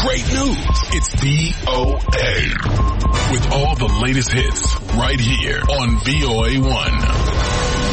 great news. It's VOA. With all the latest hits right here on VOA1.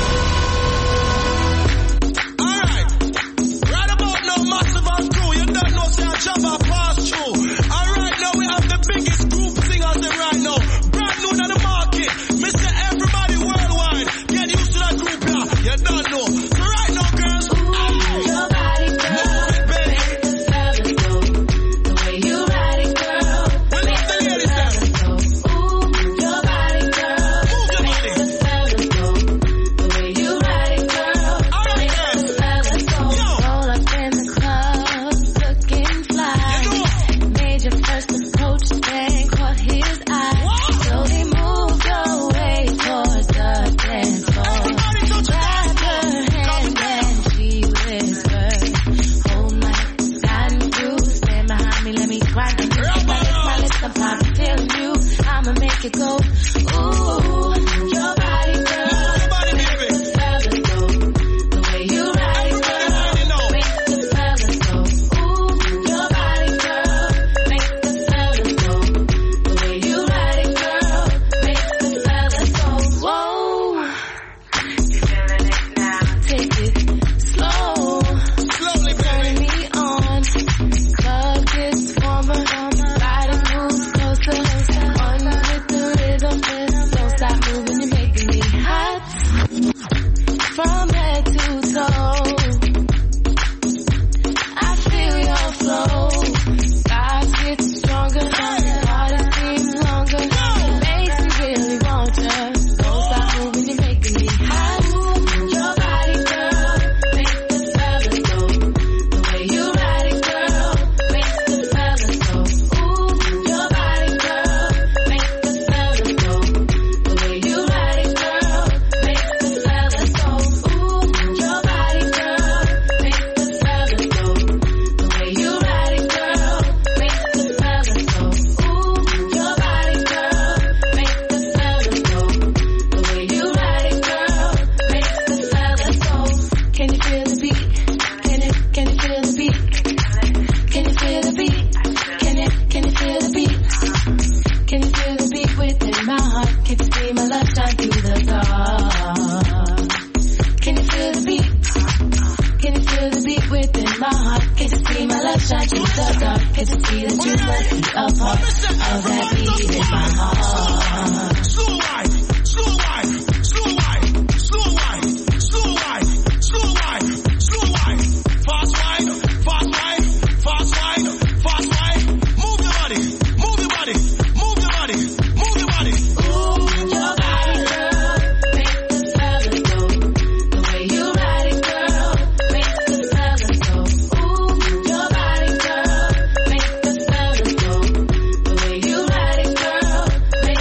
Jabba pass through. Alright, now we have the biggest group singers in right now. Brand new on the market. Mr. Everybody Worldwide. Get used to that group now. You don't know. So right now, girls. Your body, girl. Make the fellas go. The way you ride it, girl. Well, let the ladies dance. Ooh, your body, girl. Make the fellas go. The way you ride it, girl. Alright, Make girls. the fellas go. Roll up in the club, looking fly. Made your first approach, then caught his eye. Slowly move your way towards the dance floor. Grab her hand and she whispered, "Hold my gun, you stand behind me, let me grind on you. If I lick my lips, I'm probably telling you I'ma make it go. Ooh, your body, girl. Make the fellas go. The way you ride it, girl. Make the fellas go. Ooh, your body, girl. Make the fellas go. The way you ride it, girl. Make the fellas go. Whoa. You feeling it now? Take it slow. Slowly, Turn baby. me on. Club gets warmer. Body moves closer. On with the rhythm. Don't stop moving, you're making me hot. From head to toe, I feel your flow. Vibes get stronger. Bodies seem longer. Makes me really want you. Don't stop moving, you're making me hot. Your body, girl. Make the fellas go. The way you ride it, girl. Make the fellas go. Ooh, your body, girl. Make the fellas go. The way you ride it, girl. Make the fellas go. Ooh, your body, girl. Make the fellas go. The way you ride it, girl. Make the fellas go. Ooh, your body, girl. Make the fellas go. The way you ride it, girl. Make the fellas go. Can you feel the beat? Can you feel the beat? Can you feel the beat? Can you feel the beat? Can you feel the beat within my heart? Can you see my love shine through the dark? Can you feel the beat? Can you feel the beat within my heart? Can you see my love shine through the dark? Can you see that you must be a part of that beat in my heart? Slow wine, slow wine, slow wine, slow wine, slow wine, slow wine, slow wine. Fast wine, fast wine, fast wine, fast wine. Move your body, move your body, move your body, move your body. Ooh, your body, girl. Make the fellas go. The way you ride it, girl. Make the fellas go. Ooh, your body, girl. Make the fellas go. The way you ride it, girl.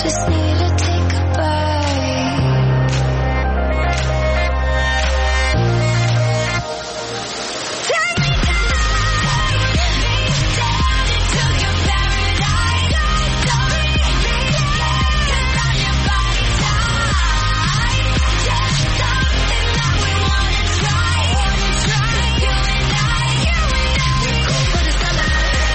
Just need to take a bite. Take me down into your paradise. Don't leave me there, 'cause I'm your body type. Just something that we wanna try. You and I, we're cool for the summer.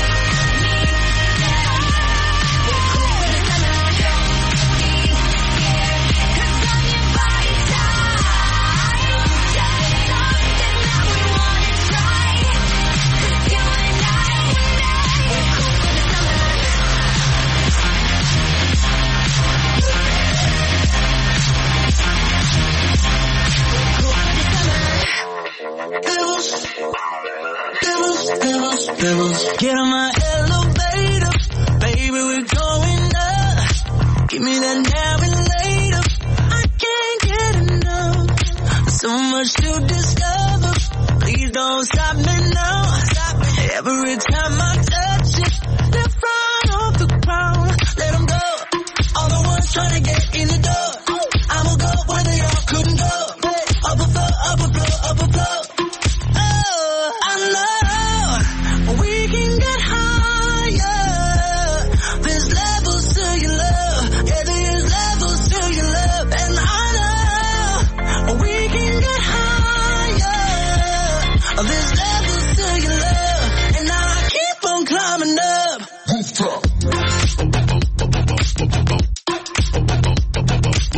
Get on my elevator, baby, we're going up. Give me that now and later. I can't get enough. So much to discover. Please don't stop me now. Every time I touch it, left right off the ground. Let them go. All the ones trying to get in the door. I'ma go where they all couldn't go. Up a floor, up a floor, up a floor. Oh, I know we can get higher. There's levels to your love. Yeah, there's levels to your love. And I know we can get higher. There's levels to your love. And I keep on climbing up.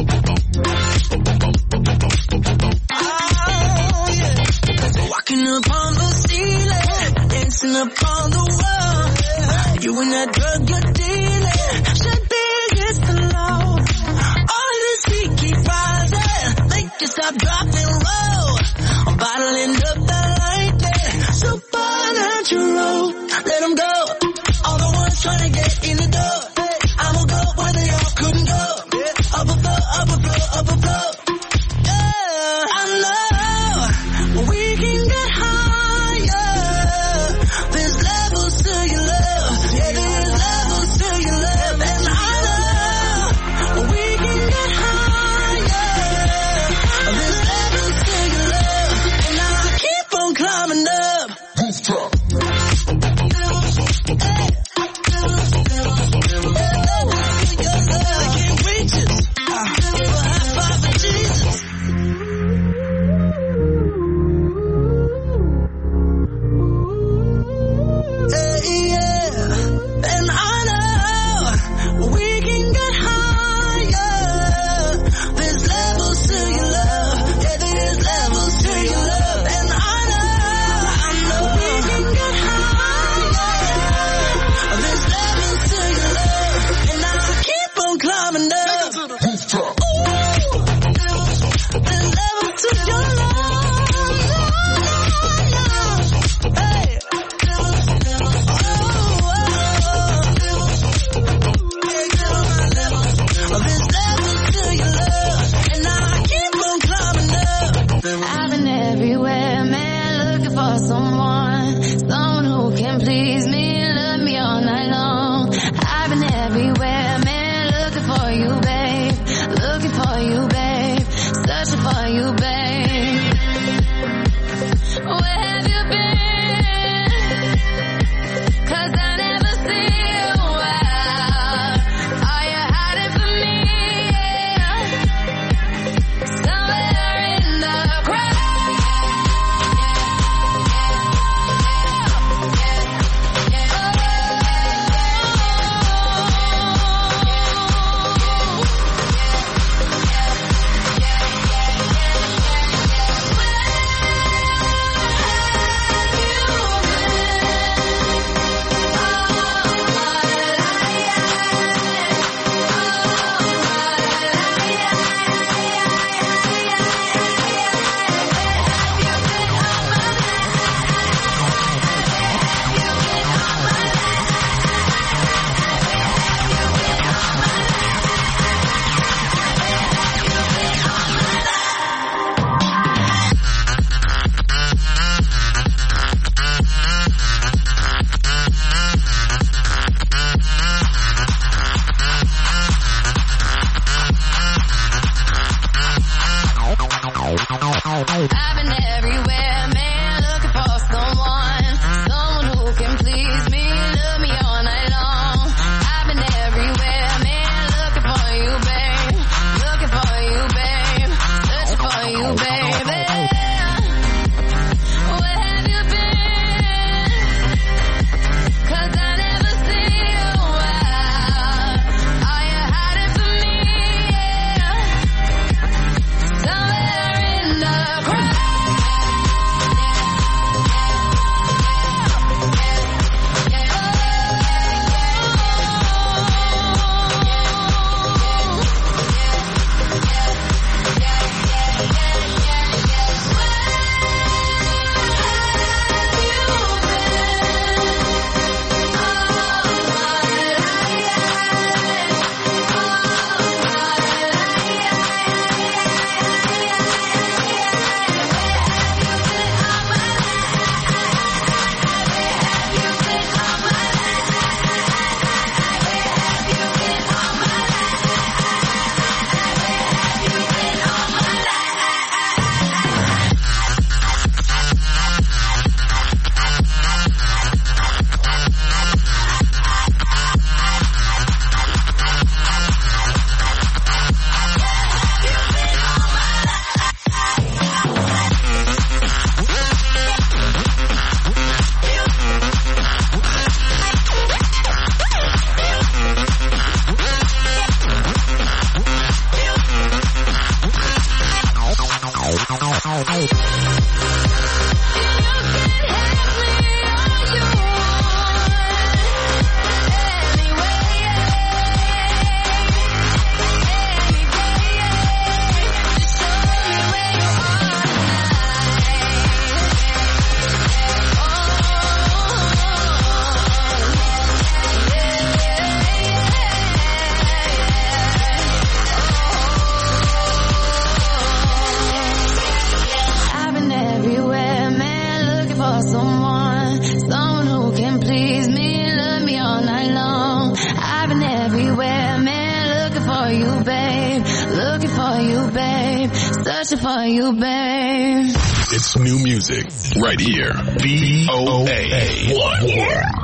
for you, babe. Looking for you, babe. Searching for you, babe. It's new music right here. VOA1.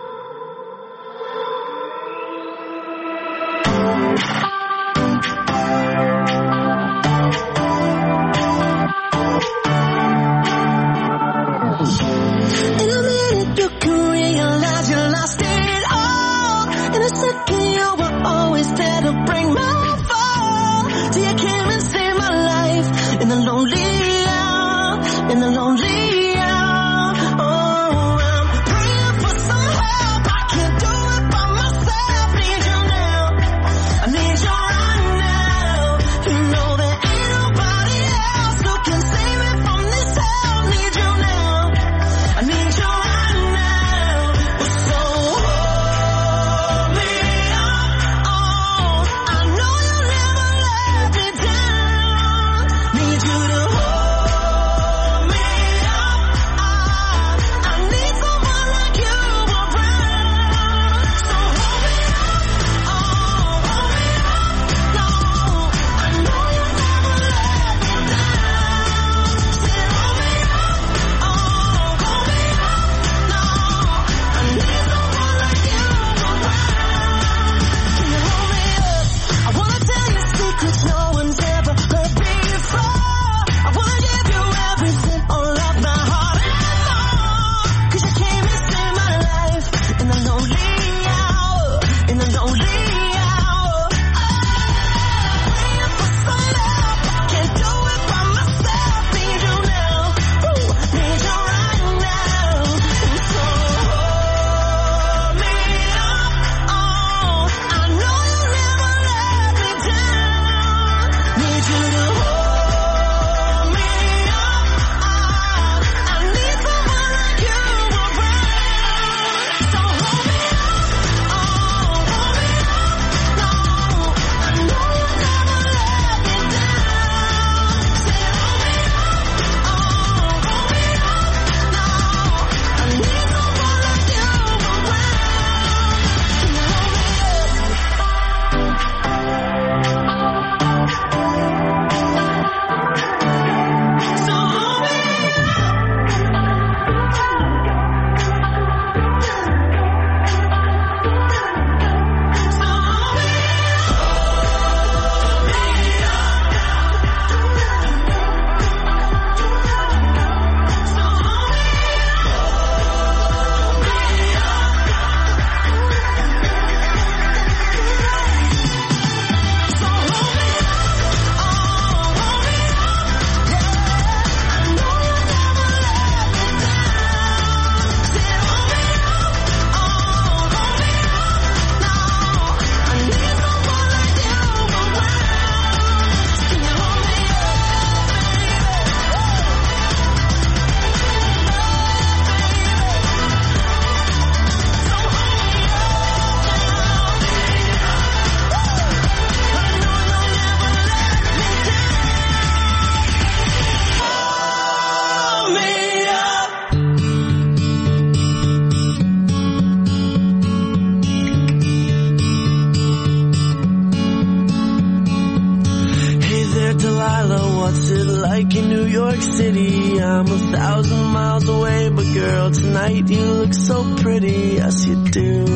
What's it like in New York City? I'm 1,000 miles away, but girl, tonight you look so pretty, yes you do.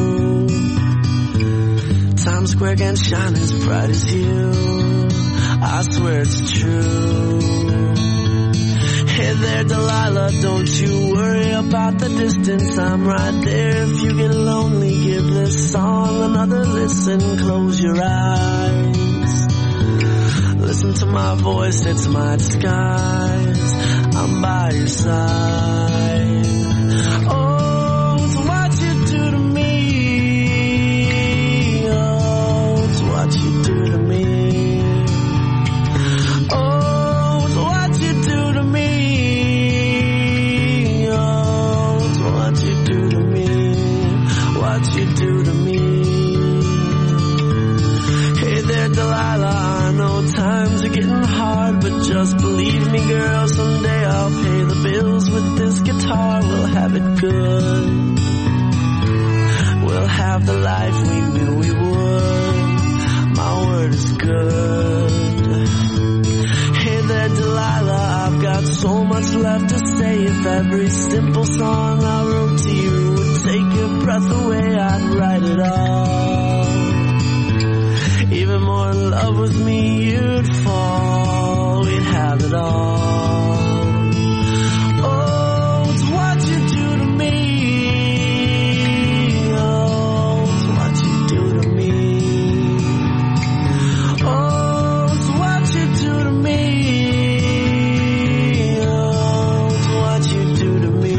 Times Square can shine as bright as you, I swear it's true. Hey there, Delilah, don't you worry about the distance, I'm right there. If you get lonely, give this song another listen, close your eyes. Listen to my voice, it's my disguise, I'm by your side. Oh, it's what you do to me. Oh, it's what you do to me. Oh, it's what you do to me. Oh, it's what you do to me. What you do to me. Hey there, Delilah, I know times are getting hard, but just believe me, girl, someday I'll pay the bills with this guitar. We'll have it good. We'll have the life we knew we would. My word word is good. Hey there, Delilah, I've got so much left to say. If every simple song I wrote to you would take your breath away, I'd write it all. Even more in love with me, you'd fall. We'd have it all. Oh, it's what you do to me. Oh, it's what you do to me. Oh, it's what you do to me. Oh, it's what you do to me.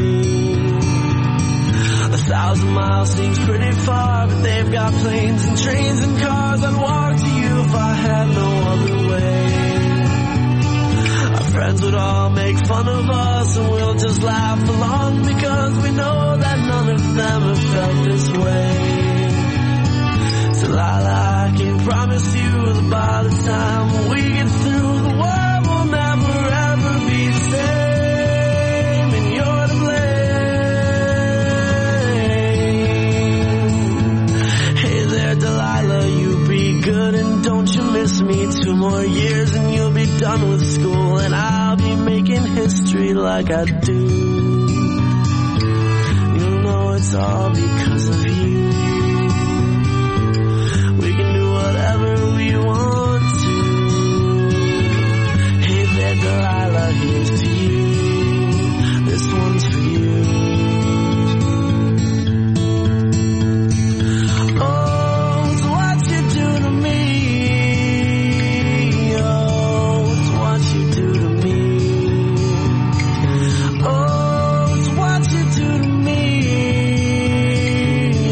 1,000 miles seems pretty far, but they've got planes and trains and cars. I'd walk to you if I had no other way. Our friends would all make fun of us, and we'll just laugh along because we know that none of them have felt this way. So Lila, I can promise you that by the time we get through, the world will never ever be the same, and you're to blame. Hey there, Delilah, you be good and don't you miss me. 2 more years and you'll be done with school, and I'll be making history like I do. You'll know it's all because of you. We can do whatever we want to. Hey there, Delilah, here's to you. This one's for you. Oh, it's what you do to me. Oh, it's what you do to me. Oh, it's what you do to me.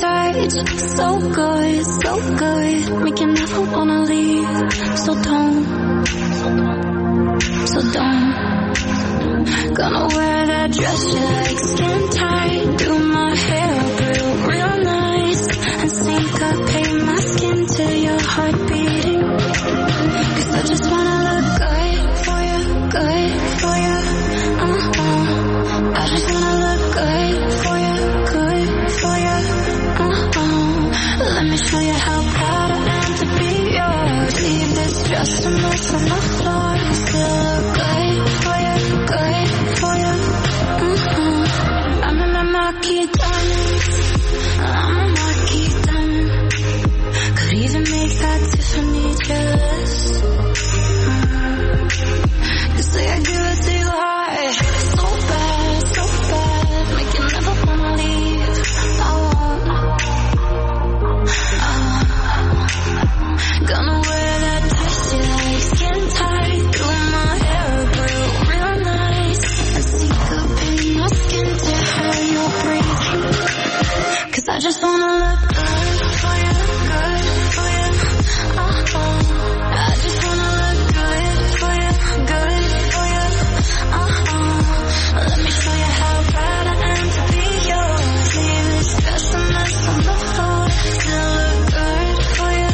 inside, so good, make you never wanna leave. So don't. Gonna wear that dress you like, skin tight, do my hair up real nice, and syncopate my skin to your heart beating. 'Cause I just wanna look good for you. I just wanna look good for you. Let me show you how proud I am to be yours. Leave this dress a mess on the floor. Still look good for you. I'm in my marquee diamonds. Could even make that Tiffany jealous. You say I give it to you hard, so bad, make you never wanna leave. Gonna wear that dress you like, skin tight, do my hair up real nice, and syncopate my skin to how you're breathing. 'Cause I just wanna look good for you. I just wanna look good for you. Let me show you how proud I am to be yours. Leave this dress a mess on the floor. Still look good for you.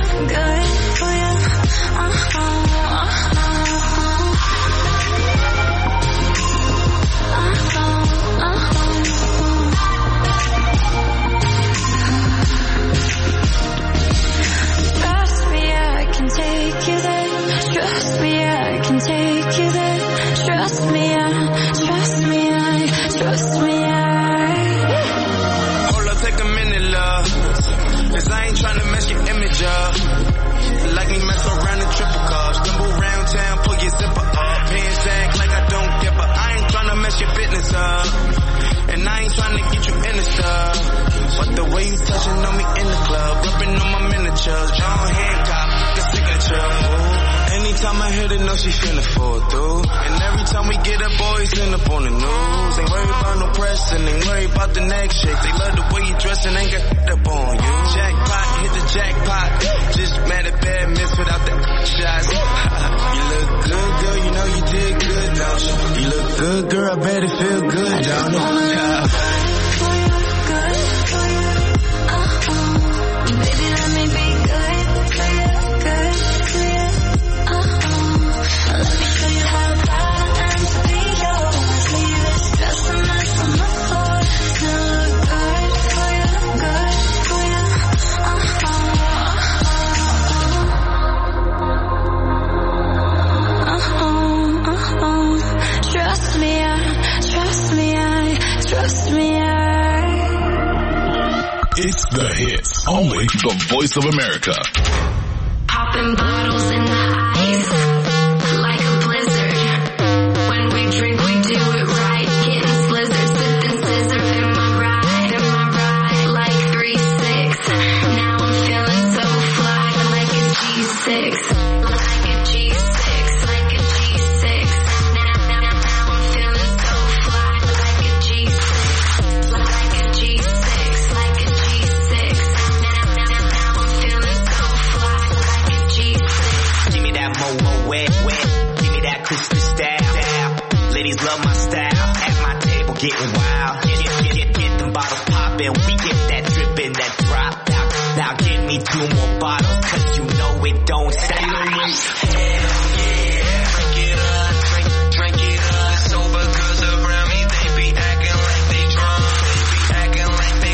Trust me, I can take you there. Trust me, I can take you there. Trust me, I. Hold up, take a minute, love. 'Cause I ain't tryna mess your image up. Like me mess around and triple cup. Stumble around town, pull your zipper up. Pants sag like I don't give a. I ain't tryna mess your fitness up. And I ain't tryna get you in the stuff. But the way you touching on me in the club, rubbing on my miniatures, John Hancock, the signature. Ooh. Anytime I hit it, know she finna fall through. And every time we get up, boys end up on the news. Ain't worried about no pressing, ain't worried about the next chick. They love the way you dressing, ain't got up on you. Jackpot, hit the jackpot. Just mad at bad miss without the shots. You look good, girl, you know you did good, don't you? You look good, girl, I bet it feel good, don't it? Baby, let me be good for you. Let me show you how proud I am to be yours. Leave this dress a mess on the floor. Still look good for you. Trust me, I. It's The Hits, only the Voice of America. Popping bottles in the ice, like a blizzard. When we drink, we do it right. Getting slizzard, sipping scissor in my ride, like 3-6. Now I'm feeling so fly, like a G6, like a G6, like a G6. Now I'm feeling so fly, like a G6, like a G6, like a G6. Now I'm feeling so fly, like a G6. Give me that mo wet. Give me that Christmas style. Ladies love my style. At my table getting wild. Get them bottles poppin'. We get that drippin', that drop out. Now get me 2 more bottles, 'cause you know it don't stop. Hell yeah. Drink it up. Sober girls around me, they be acting like they drunk. Acting like they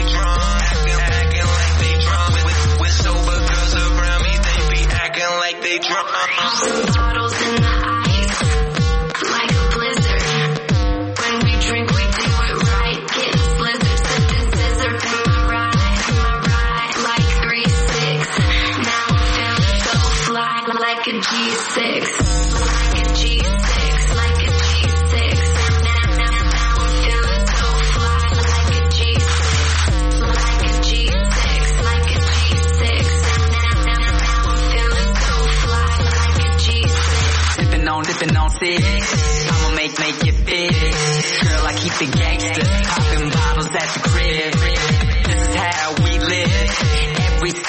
drunk. With sober girls around me, they be acting like they drunk. Bottles in the ice, like a blizzard. When we drink, we do it right. Getting slizzard, sipping scissor in my ride, like 3-6. Now I'm feeling so fly, like a G6, like a G6, like a G6. Now I'm feeling so fly, like a G6, like a G6, like a G6. Now I'm feeling so fly, like a G6. Dipping on 6. I'ma make it big. Girl, I keep the gangster. Popping bottles at the crib. This is how we live.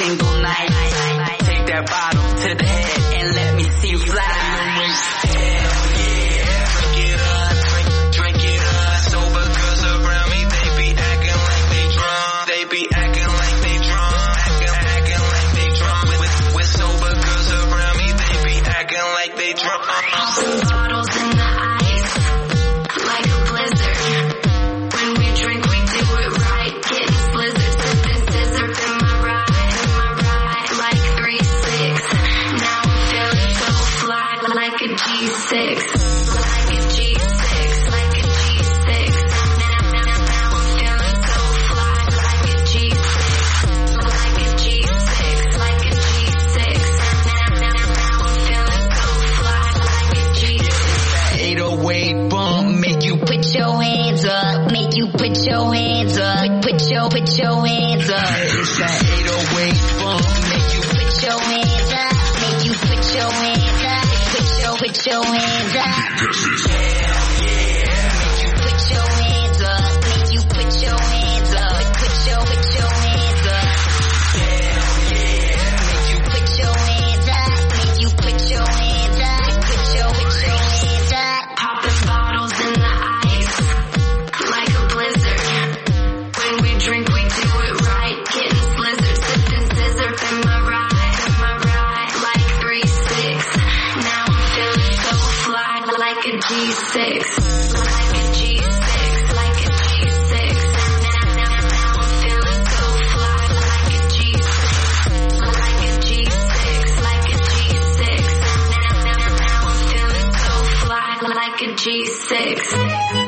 single night. Take that bottle to the head and let me see you fly. Hell yeah, drink it up. Sober girls around me, they be acting like they drunk. They be acting like they drunk. Acting like they drunk. With sober girls around me, they be acting like they drunk. Popping bottles in the ice, like a blizzard. When we drink, we do it right. Getting slizzard, sipping scissor in my ride, like 3-6. Now I'm feeling so fly, like a G6, like a G6, like a G6. Now I'm feeling so fly, like a G6, like a G6, like a G6. Now I'm feeling so fly, like a G6. 808 bump, make you Put your hands up, make you put your hands up, put your hands up. it's that 808 bump, make you Put your hands up, make you put your hands up, put your hands up. Make you put your hands up, make you put your hands up, put your hands up. Make you put your hands up, make you put your hands up, put your hands up. Popping bottles in the ice, like a blizzard. When we drink, we do it right. Getting slizzard, sipping scissor in my ride, like 3-6. Now I'm feeling so fly, like a G6, like a G6, like a G6. Now I'm feeling so fly, like a G6, like a G6, like a G6. Now I'm feeling so fly, like a G6.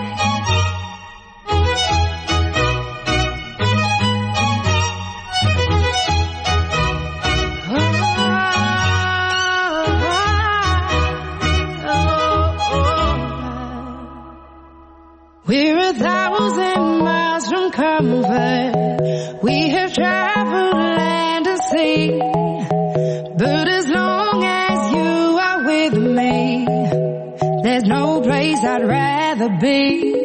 We're 1,000 miles from comfort. We have traveled land and sea. But as long as you are with me, there's no place I'd rather be.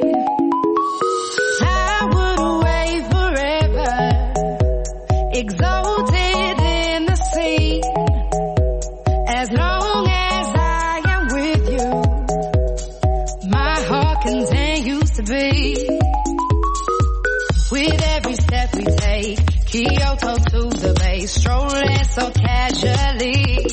I would away forever, exalted in the sea. As long as I am with you, my heart continues to beat. With every step we take, Kyoto to the bay, strolling so casually.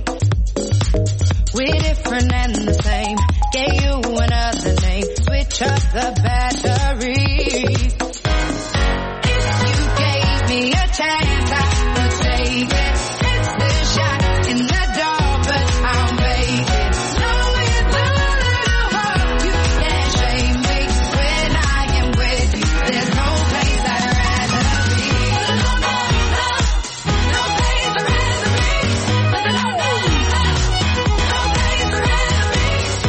We're different and the same, gave you another name, switch up the battery. If you gave me a chance, I would take it. It's the shot in the dark, but I'll make it. Knowing the little hope you can't shame me. When I am with you, there's no place I'd rather be. No place I'd rather be. No place I'd rather be.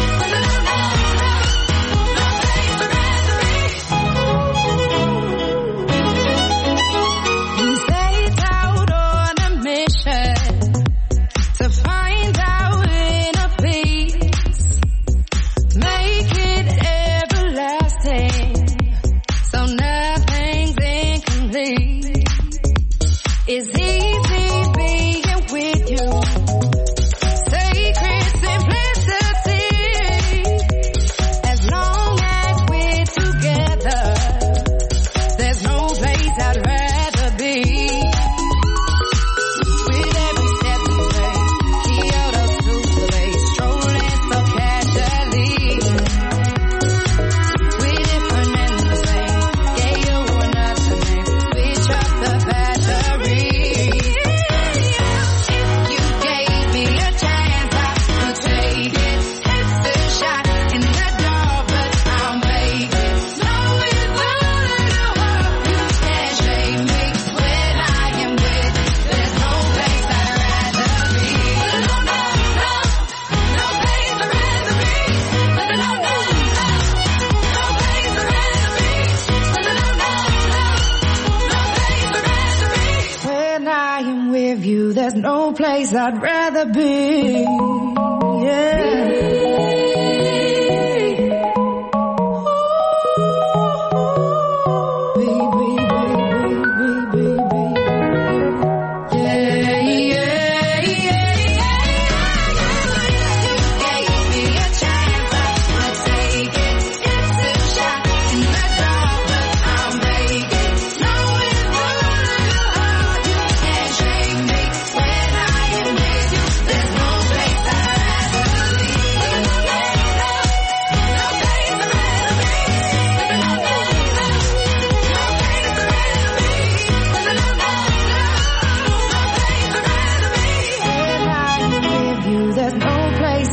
We set out on a mission to find our inner peace, make it everlasting, so nothing's incomplete. It's easy being with you, sacred simplicity. As long as we're together, there's no place I'd rather be. With every step we take, Kyoto to the bay, strolling so casually. We're different and the same, gave you another name, switch up the battery. If you gave me a chance, I would take it. It's the shot in the dark, but I'll make it. Knowing the little hope you can't shame me. When I am with you, there's no place I'd rather be. No place I'd rather be. No place I'd rather be. When I am with you, there's no place I'd rather be. Yeah.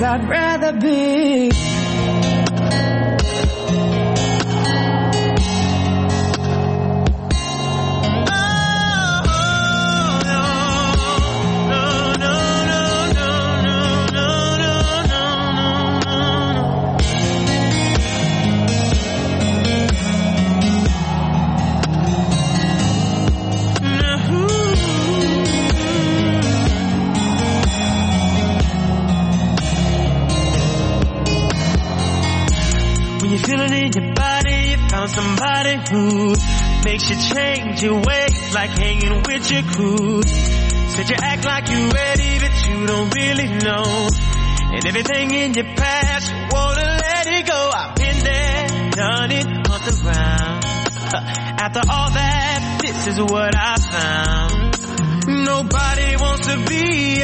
I'd rather be. Feeling in your body, you found somebody who makes you change your ways, like hanging with your crew. Said you act like you're ready, but you don't really know. And everything in your past, you wanna let it go. I've been there, done it, on the ground. After all that, this is what I found. Nobody wants to be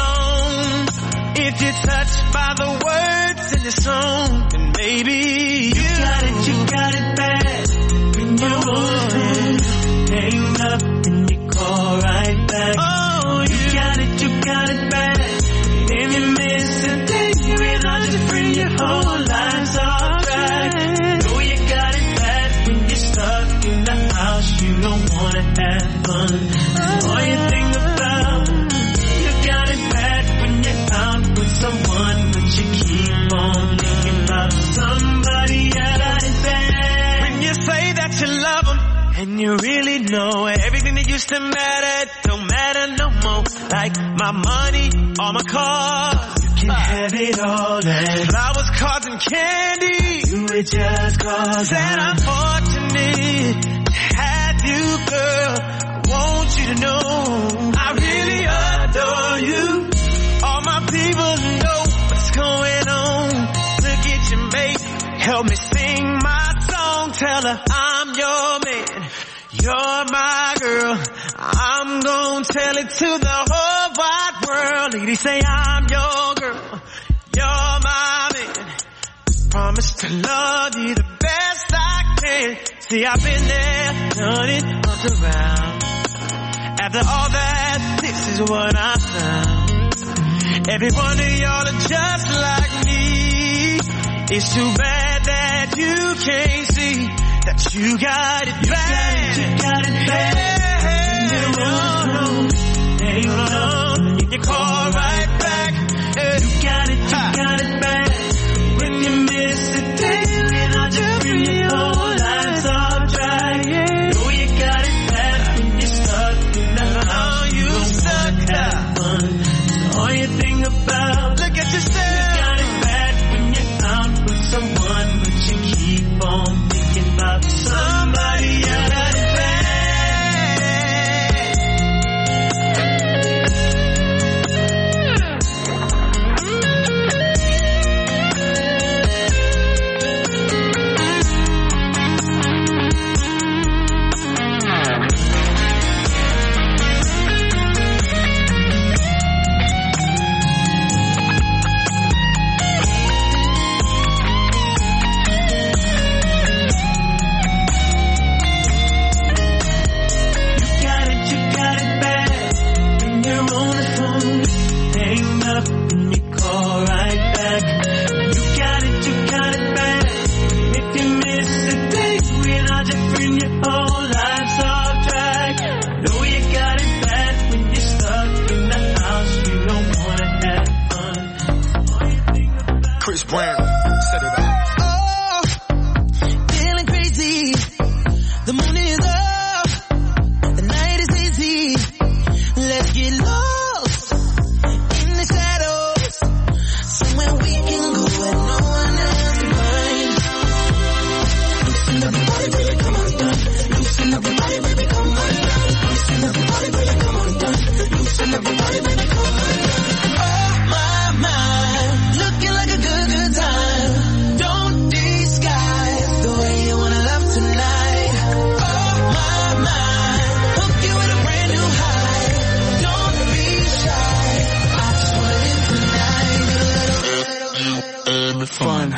alone. If you're touched by the words in the song, then maybe you got it bad. When you're on, hang up and you call right back. Oh, you got it bad. If you miss a day without your friend, your whole life's off track. Know you got it bad when you're stuck in the house, you don't wanna have fun. All you think about, you got it bad when you're out with someone, but you keep on thinking about somebody else. When you say that you love them, and you really know everything that used to matter don't matter no more. Like my money, all my cars, you can have it all. And flowers, cards, and candy, you would just cause that I'm fortunate to have you, girl. I want you to know I really adore you. All my people know what's going on. Look at your mate, help me sing my song. Tell her I'm your man, you're my girl. I'm gonna tell it to the whole wide world. Ladies say I'm your girl, you're my man. Promise to love you the best I can. See, I've been there, done it, all around. After all that, this is what I found. Every one of y'all are just like me. It's too bad that you can't see that you got it bad. You got it bad. You call right back. You got it bad. When you miss a day without your friend, your whole life's off track. Know you got it bad when you're stuck in the house. You stuck have fun. All you think about, look at yourself. You got it bad when you're out with someone, but you keep on thinking about somebody else. Brown, set it up. Oh, feeling crazy. The moon is up. The night is easy. Let's get lost in the shadows. Somewhere we can go where no one else can find. Loosen up your body, baby, come on down. Loosen up your body, baby, come on down. Loosen up your body, baby, come on down. Loosen up your body, baby, come on down. Oh my, looking like a good time. Don't disguise the way you wanna love tonight. Oh my, hook you with a brand new high. Don't be shy. I just wanna live tonight. Fun.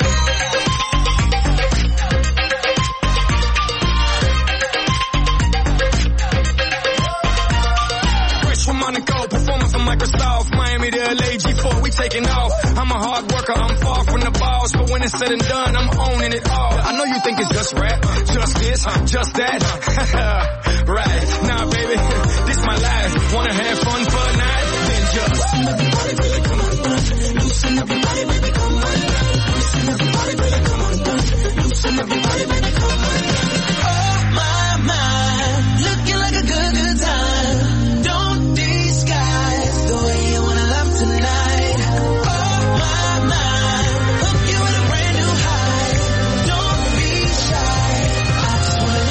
Fresh from Monaco, performing for Microsoft, Miami. Miami to LA, G4, we taking off. I'm a hard worker, I'm far from the boss, but when it's said and done, I'm owning it all. I know you think it's just rap, just this, just that. Right, nah baby, this my life. Wanna have fun for a night? Then just loosen everybody, baby, come on, loosen everybody, baby, come on, loosen everybody, baby, come on, loosen everybody, baby, come on. Oh my mind, looking like a good time. Don't disguise the way you wanna love tonight. Oh my mind, hook you with a brand new high. Don't be shy, I just wanna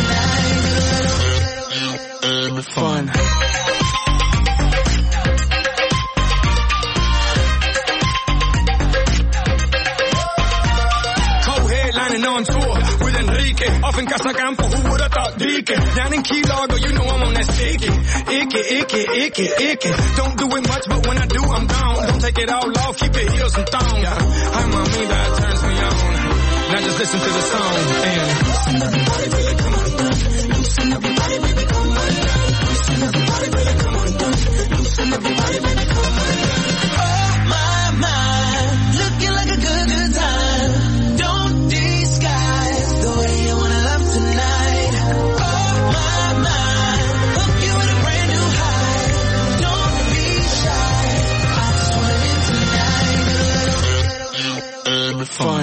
live tonight. Fun. On tour with Enrique, off in Casa Campo, who would have thought Dique? Down in Key Largo, you know I'm on that sticky. Icky. Don't do it much, but when I do, I'm gone. Don't take it all off, keep your heels and thongs. I'm a me that turns me on. Now just listen to the song and loosen everybody, baby, come on, loosen everybody, baby, come on, loosen everybody, baby, come on, loosen everybody, baby, come on. Oh my mind, looking like a good time. Don't disguise the way you wanna love tonight. Oh my mind, hook you with a brand new high. Don't be shy, I just wanna live tonight. Fun.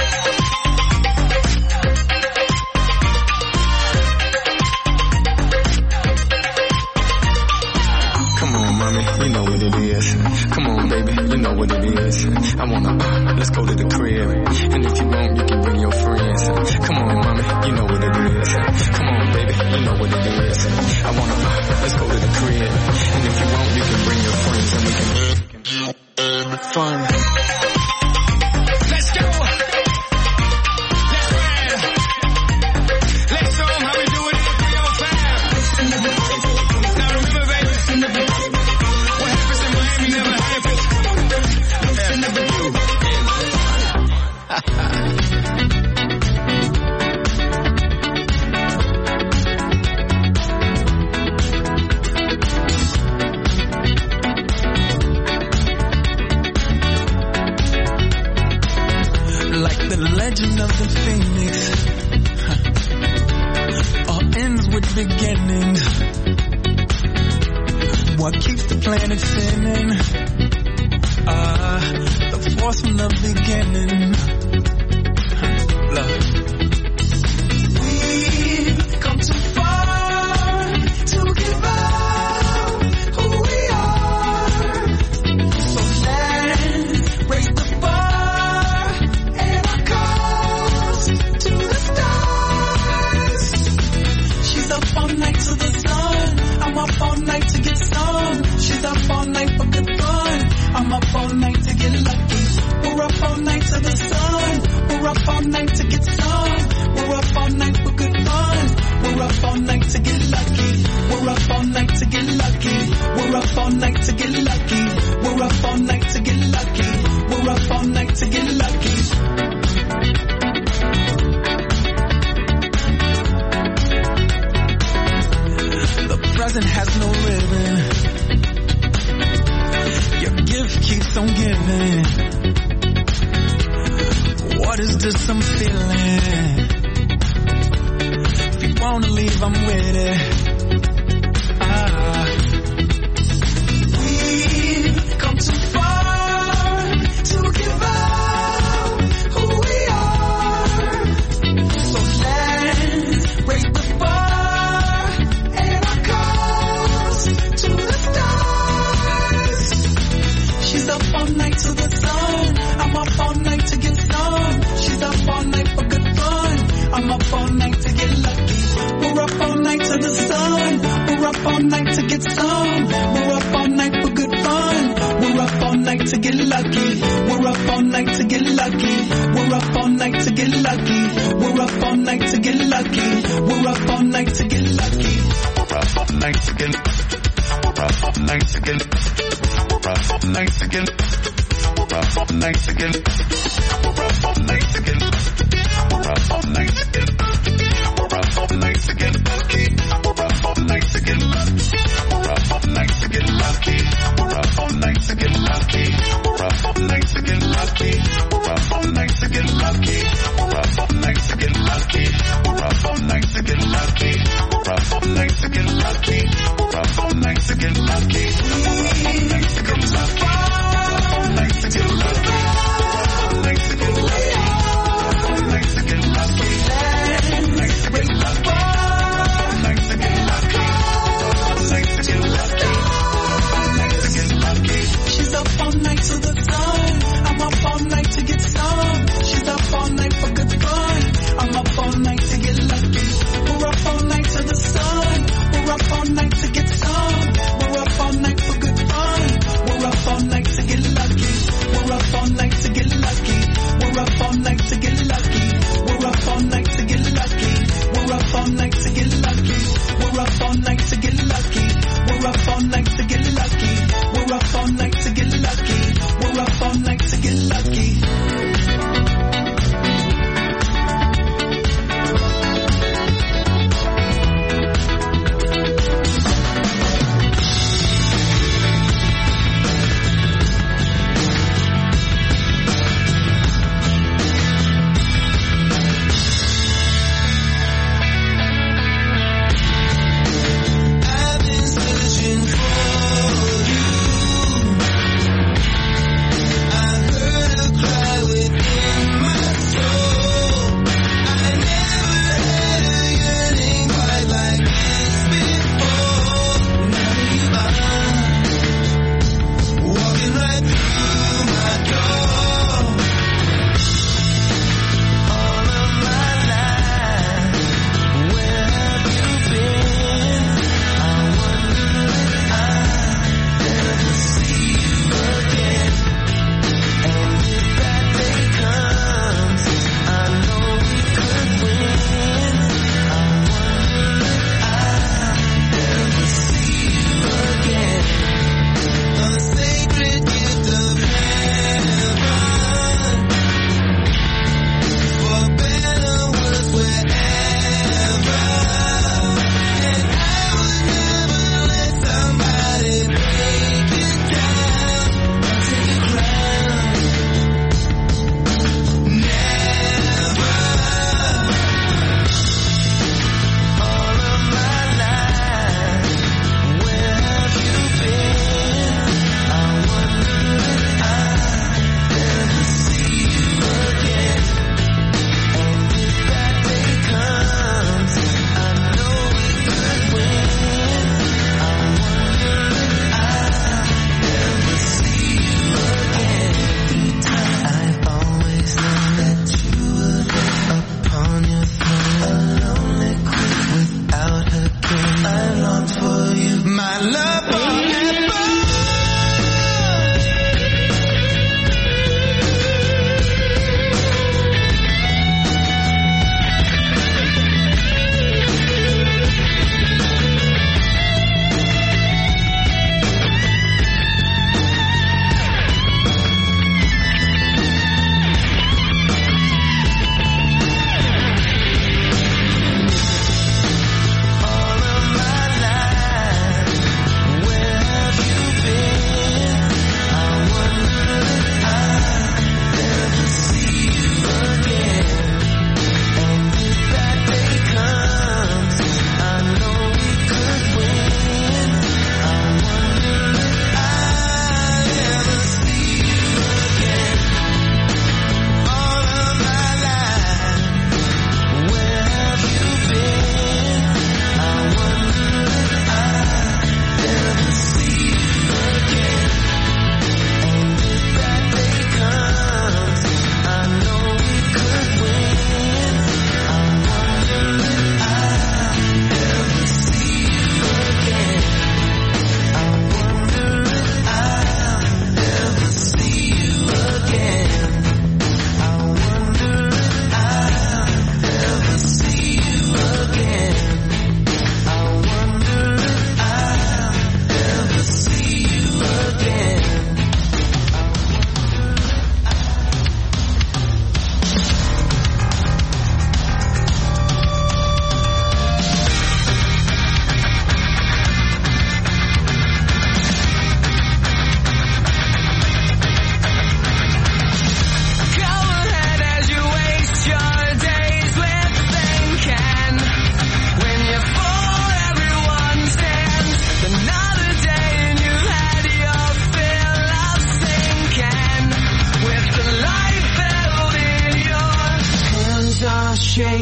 You know what it is. Come on, baby, you know what it is. I wanna, let's go to the crib. And if you want, you can bring your friends. Come on, mommy, you know what it is. Come on, baby, you know what it is. I wanna, let's go to the crib. And if you want, you can bring your friends and we can fun. Let's go. Let's ride. Let's show them how we do it in 305. Now remember, baby, what happens in Miami never happens. Like the legend of the phoenix, all ends with beginnings. What keeps the planet spinning? The force from the beginning. Love. We've come too far to give up who we are. So let's raise the bar and our cause to the stars. She's up all night to the sun. I'm up all night to get some. She's up all night for good fun. I'm up all night to get lucky. We're up all night to the sun. We're up all night to get some. We're up all night for good fun. We're up all night to get lucky. We're up all night to get lucky. We're up all night to get lucky. We're up all night to get lucky. We're up all night to get lucky. The present has no ribbon. Your gift keeps on giving. What is this I'm feeling? If you wanna leave, I'm with it. We've come too far to give up who we are. So let's raise the bar and our cause to the stars. She's up all night to the sun. I'm up all night to get some. She's up all night for good fun. I'm up all night to get lucky. We're up all night to the sun. We're up all night to get some. We're up all night for good fun. We're up all night to get lucky. We're up all night to get lucky. We're up all night to get lucky. We're up all night to get lucky. We're up all night to get lucky. We're up all night to get. We're up all night to get. We're up all night to get. We're up all night to get. We're up all night to get. We're up all night to get. We're up all night to get lucky. We're up all night to get lucky. We're up all night to get lucky. We're up all night to get. lucky. We're up all night to get lucky. All night to get lucky. All night to get lucky. All night to get lucky. All night to get lucky. All night to get lucky. All night to get lucky. All night to get lucky. All night to get lucky. She's up all night to the dawn. I'm up all night to get some. She's up all night for good fun. I'm up all night to get lucky. We're up all night to the sun. We're up all night to get some. We're up all night for good fun. We're up all night to get lucky. We're up all night to get lucky. We're up all night to get lucky. We're up all night to get lucky. We're up all night to get lucky. We're up all night to get lucky. We're up all night to get lucky. We're up all night to get lucky. We're up all night to get lucky. Where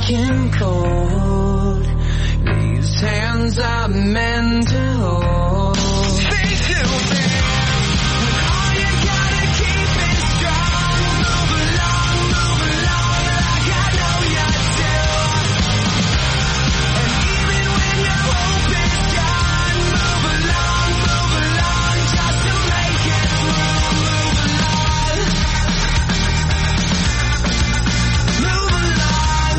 shaking cold. These hands are meant to hold. Stay tuned, man. When all you gotta keep is strong. Move along like I know you do. And even when your hope is gone, move along just to make it through. Move along. Move along.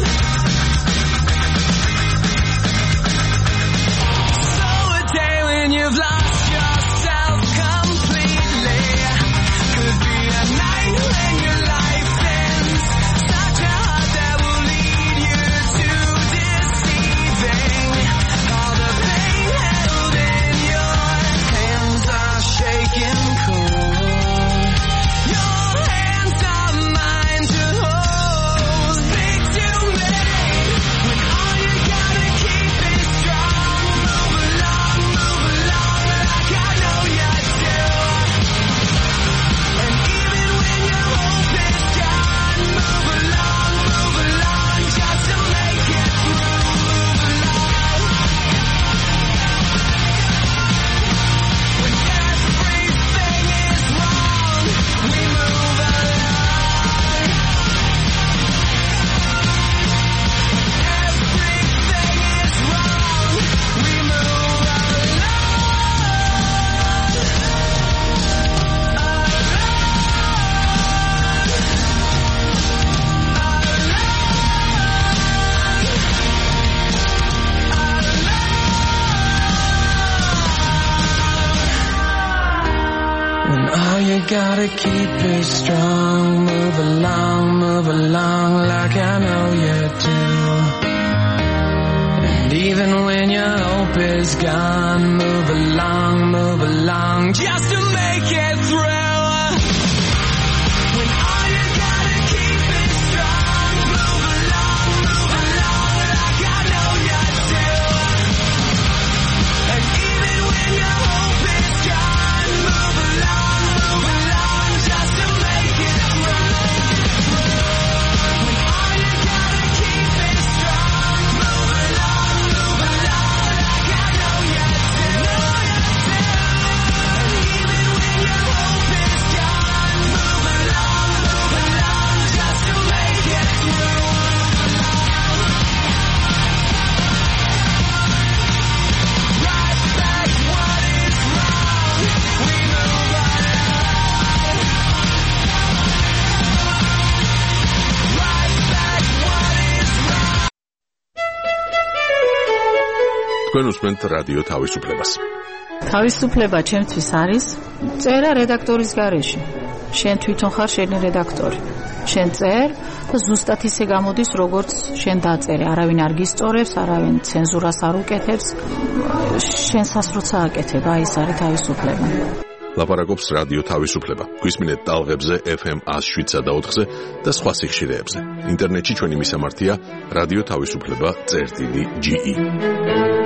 So a day when you've lost yourself completely could be a night when your life ends. Such a heart that will lead you to deceiving. All the pain held in your hands are shaking cold. Your hands are mine to hold. Speak to me when all you gotta keep is strong. Move along like I know you do. And even when your hope is gone, move along just to make it through. Move along. When everything is wrong, we move along. Everything is wrong, we move When all you gotta keep is strong, move along like I know you do. And even when your hope is gone, move along just to make it through. When all you gotta keep is strong, move along like I know you do. And even when your hope is gone, move along just to make it through. When all you gotta keep is strong, move along like I know you do. And even when your hope is gone, move along just to make it through. Right back what is wrong, we move along. Right back what is wrong. თქვენ უსმენთ რადიო თავისუფლებას. თავისუფლება ჩემთვის არის წერა რედაქტორის გარეშე. შენ თვითონ ხარ შენი რედაქტორი. შენ წერ და ზუსტად ისე გამოდის, როგორც შენ დაწერე. არავინ არ გისწორებს, არავინ ცენზურას არ უკეთებს. შენსაც როცა აკეთებ, აი ეს არის თავისუფლება. ლაპარაკობს რადიო თავისუფლება. გვისმინეთ ტალღებზე FM 107.4-ზე და სხვა სიხშირეებზე. ინტერნეტში ჩვენი მისამართია რადიო თავისუფლება.ge.